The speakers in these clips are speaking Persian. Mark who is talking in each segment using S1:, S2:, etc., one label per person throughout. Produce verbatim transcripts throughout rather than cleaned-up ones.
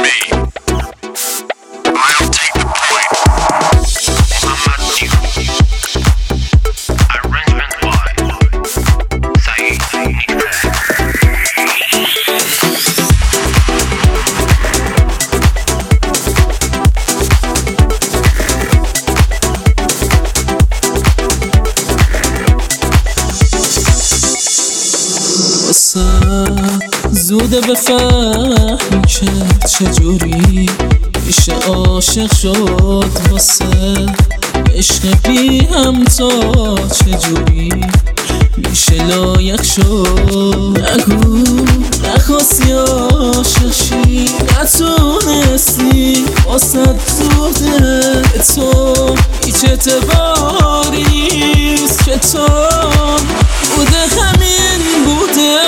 S1: زوده بفهمی که چجوری میشه عاشق شد واسه عشق بی همتا، چجوری میشه لایق شد. نگو نخواستی عاشق شی، نتونستی واسه زوده. تو هیچ اعتباری نیست که تو بوده همین بوده.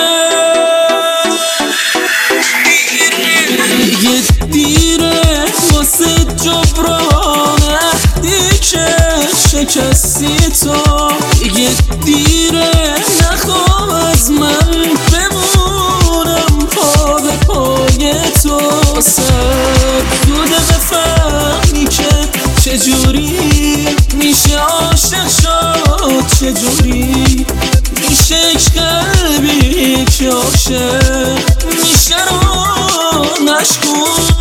S1: دیره واسه جبران عهدی که شکستی تو. دیگه دیره نخواه از من بمونم پا به پای تو. سر زوده بفهمی که چجوری میشه عاشق شد، چجوری میشه عشق قلبی که عاشق میشه رو نشکن.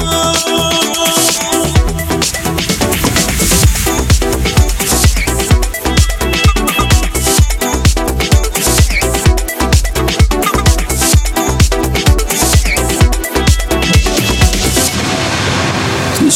S1: تو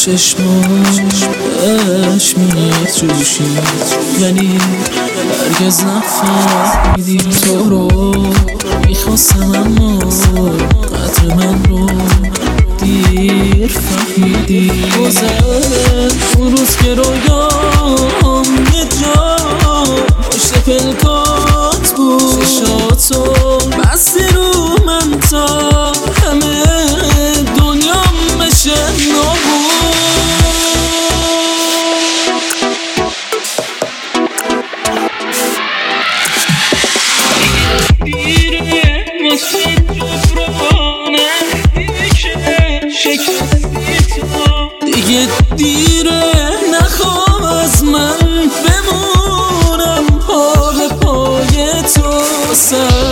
S1: چشماش میتوشی، یعنی هرگز نفهمیدی تو رو میخواستم اما قدر من رو دیر فهمیدی. گذر اون روز که رویام یه جا پشت پلکات بود، چشاتو بستی رو من تا همه دنیام بشه نابود. دیره واسه جبران عهدی که شکستی تو. دیگه دیره نخواه از من بمونم پا به پای تو. سر